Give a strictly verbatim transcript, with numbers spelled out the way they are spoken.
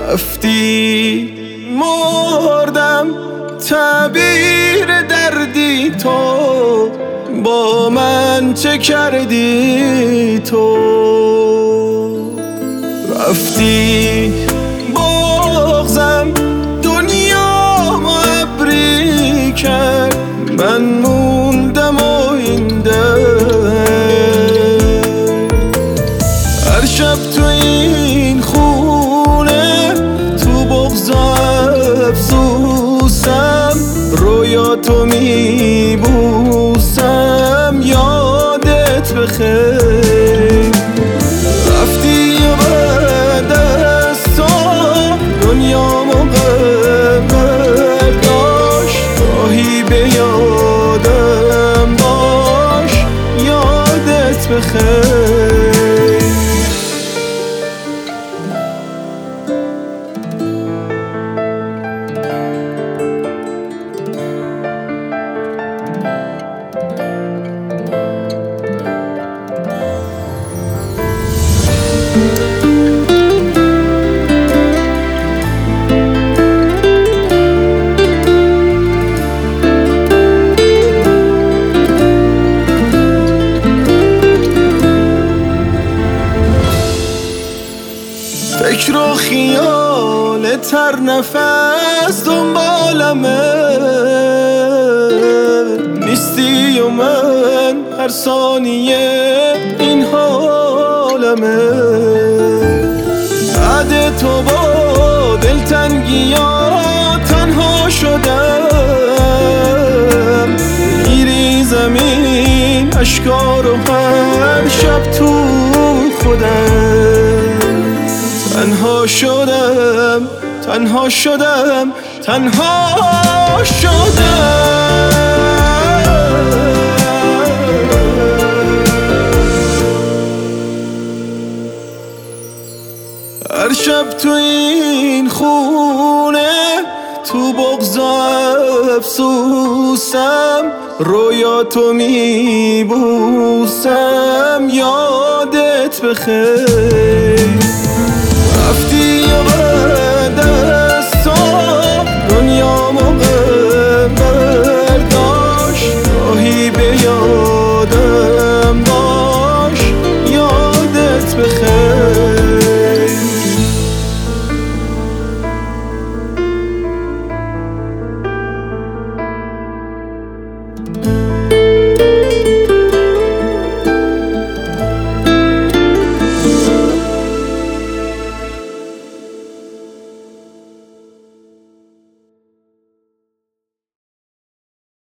رفتی مردم تعبیر دردی تو، با من چه کردی تو؟ رفتی بغزم دنیا معبری کرد، من موندم و این هر شب تو این خونه تو بغض و افسوسم، رویاتو میبوسم یادت بخیر. رفتی و بعد از تو دنیامو غمت داشت، گاهی به یادم باش یادت بخیر. فکر و خیال تر نفس دنبالمه، نیستی و من هر ثانیه این حالمه. بعد تو با دلتنگی ها تنها شدم، میری زمین اشکا رو هر شب تو خودم. تنها شدم تنها شدم تنها شدم. هر شب تو این خونه تو بغض و افسوسم، رویاتو میبوسم یادت بخیر.